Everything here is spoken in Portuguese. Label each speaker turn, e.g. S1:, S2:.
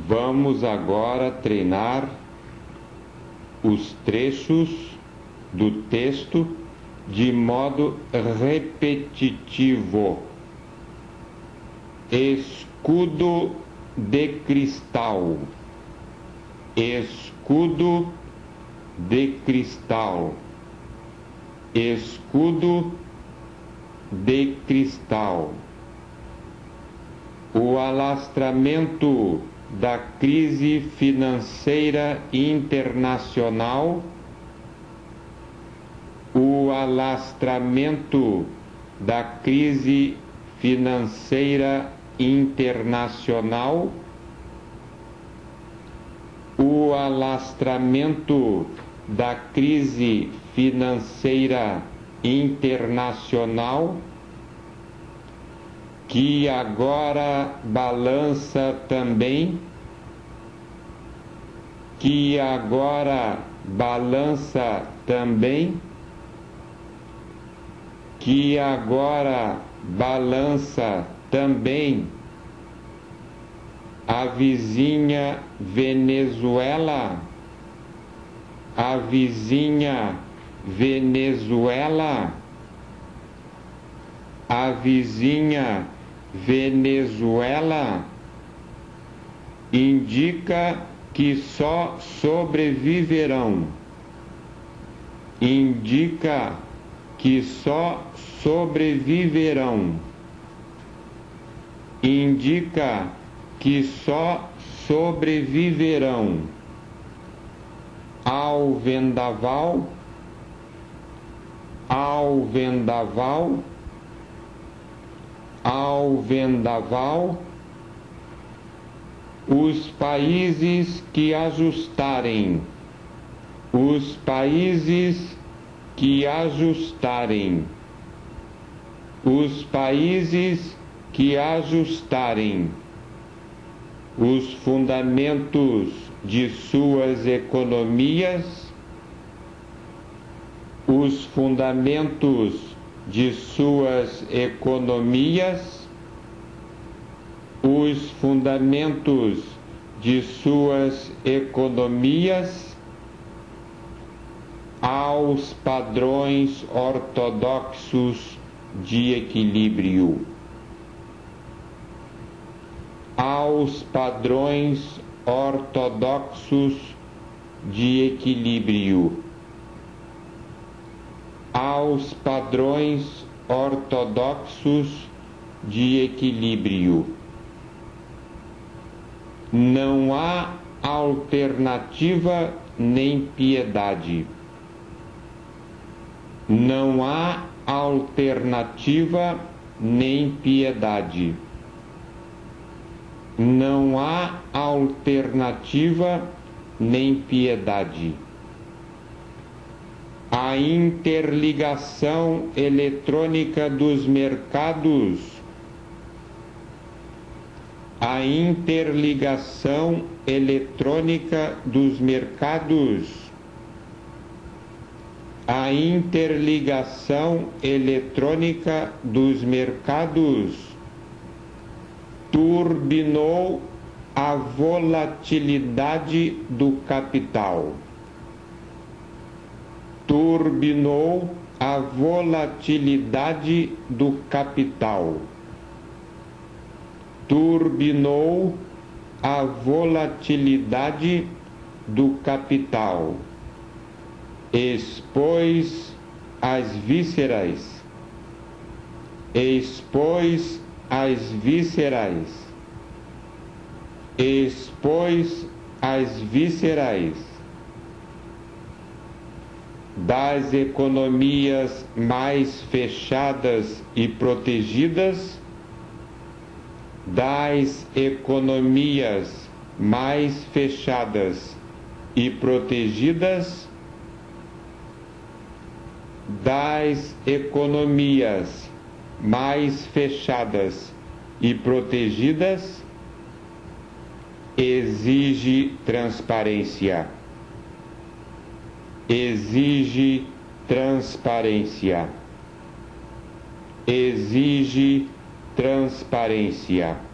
S1: Vamos agora treinar os trechos do texto de modo repetitivo. Escudo de cristal. Escudo de cristal. Escudo de cristal. O alastramento da crise financeira internacional, o alastramento da crise financeira internacional, o alastramento da crise financeira internacional, que agora balança também, que agora balança também, que agora balança também a vizinha Venezuela, a vizinha Venezuela, a vizinha Venezuela, indica que só sobreviverão, indica que só sobreviverão, indica que só sobreviverão ao vendaval, ao vendaval, ao vendaval, os países que ajustarem, os países que ajustarem, os países que ajustarem os fundamentos de suas economias, os fundamentos de suas economias, os fundamentos de suas economias aos padrões ortodoxos de equilíbrio, aos padrões ortodoxos de equilíbrio, aos padrões ortodoxos de equilíbrio. Não há alternativa nem piedade. Não há alternativa nem piedade. Não há alternativa nem piedade. A interligação eletrônica dos mercados, a interligação eletrônica dos mercados, a interligação eletrônica dos mercados turbinou a volatilidade do capital. Turbinou a volatilidade do capital. Turbinou a volatilidade do capital. Expôs as vísceras. Expôs as vísceras, expôs as vísceras das economias mais fechadas e protegidas, das economias mais fechadas e protegidas, das economias mais fechadas e protegidas, exige transparência. Exige transparência. Exige transparência.